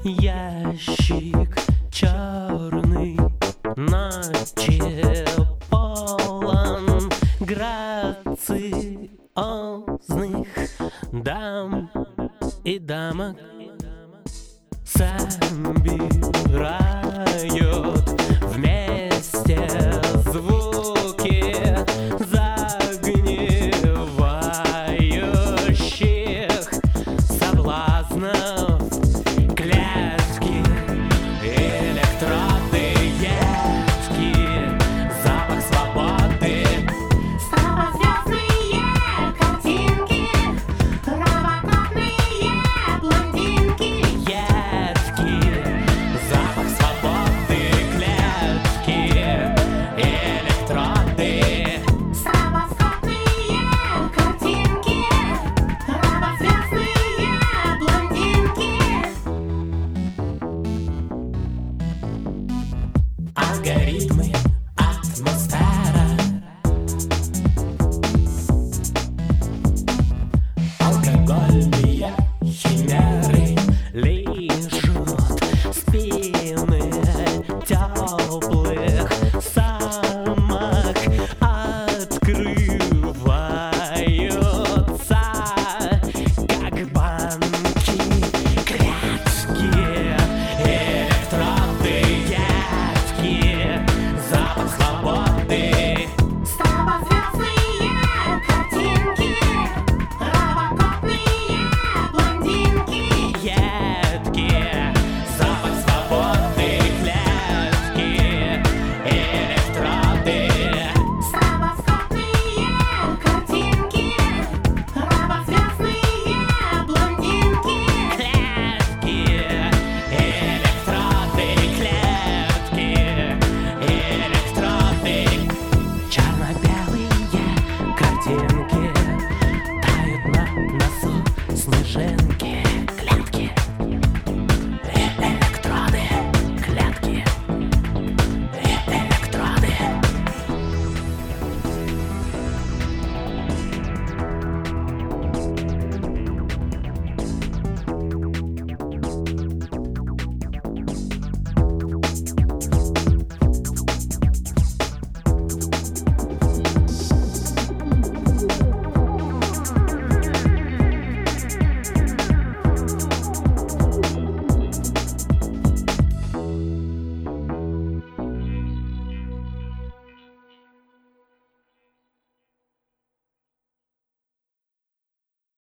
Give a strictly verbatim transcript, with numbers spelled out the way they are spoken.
Ящик черный ночи полон грациозных дам и дамок. Собирают вместе звуки загнивающих соблазнов. Клетки, электроды, едкий запах свободы. Слабозвездные картинки, робокопные блондинки. Едкий запах свободы, клетки, электроды. Слабозвездные картинки, робозвездные блондинки. Алгоритмы, атмосфера, алкогольные химеры лижут спины теплых самок, открываются, как банки, клетки, электроды, едкий запах свободы. Слабозвездные картинки, робокопные блондинки. Едкий запах свободы, клетки, электроды. Слабозвездные картинки, робозвездные блондинки. Клетки, электроды, клетки, электроды. Черно-белые картинки тают на носу снежинки.